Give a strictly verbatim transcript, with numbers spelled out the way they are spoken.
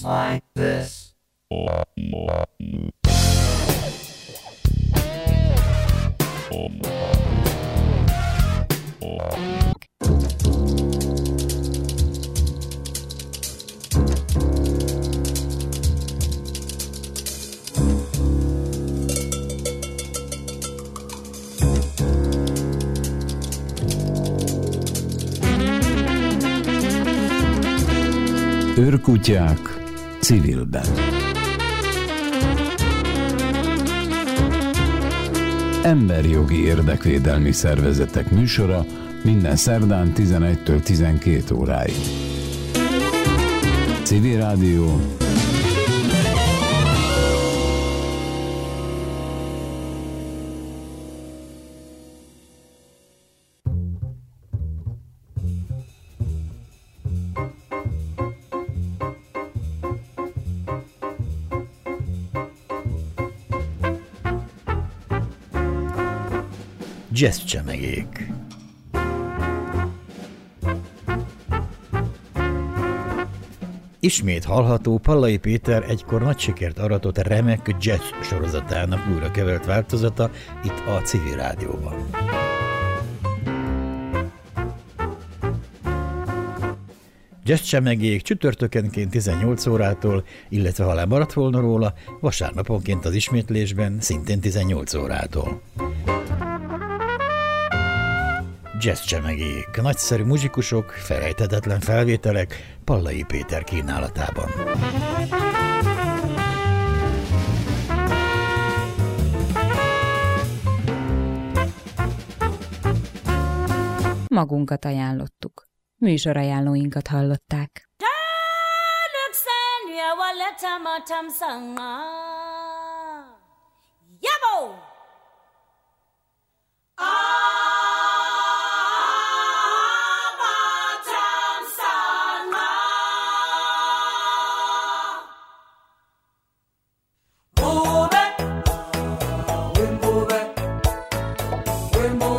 like this. Őrkutyák civilben. Emberjogi érdekvédelmi szervezetek műsora minden szerdán tizenegytől tizenkét óráig. Civil Rádió. Jazz csemegék. Ismét hallható Pallai Péter egykor nagy sikert aratott remek jazz sorozatának újra kevert változata itt a Civil Rádióban. Jazz csemegék csütörtökenként tizennyolc órától, illetve ha lemaradt volna róla, vasárnaponként az ismétlésben szintén tizennyolc órától. Jazz csemegék, nagyszerű muzsikusok, felejthetetlen felvételek Pallai Péter kínálatában. Magunkat ajánlottuk. Műsorajánlóinkat hallották. Rainbow